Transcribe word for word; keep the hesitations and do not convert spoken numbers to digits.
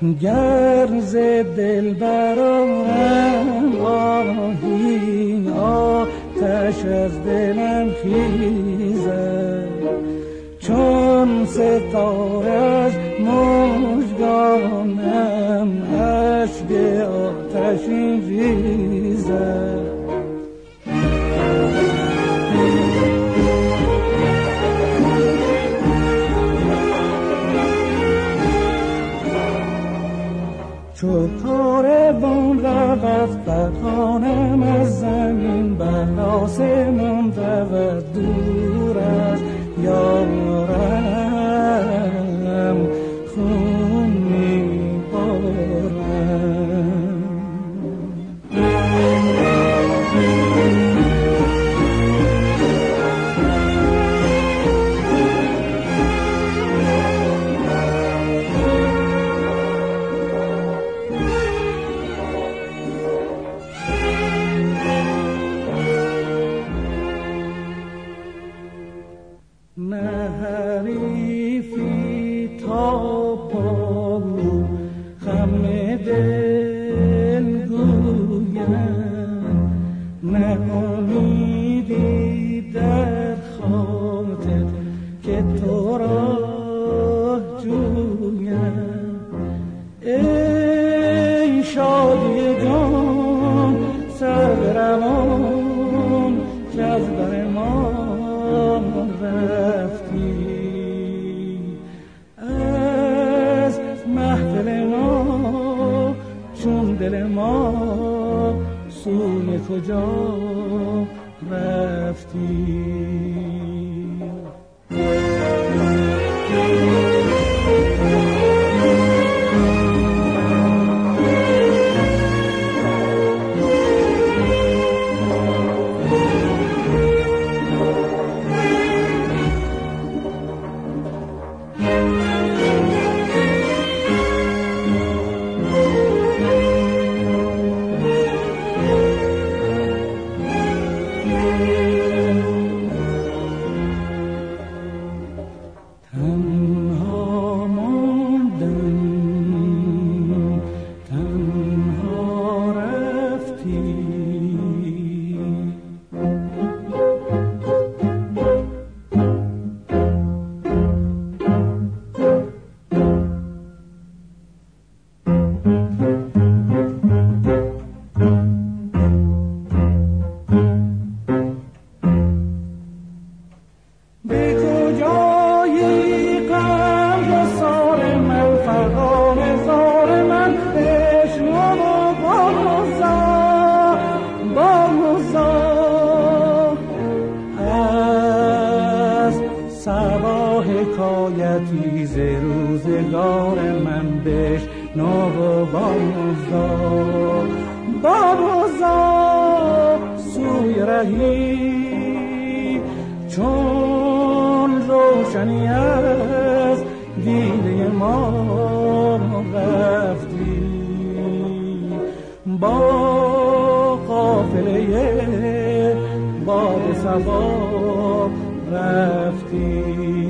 گر ز دل برآرم آهی آتش از دلم خیزد چون ستاره از مژگانم اشک آتشین ریزد چو کاروان رود فرهانم از زمین بر آسمان رود دور از یارم خون میبارم کجا رفتی؟ حکایتی ز روزگار من بشنو و بازا بازا سوی رهی چون روشنی از دیده ما رفتی با قافله باد صبا رفتی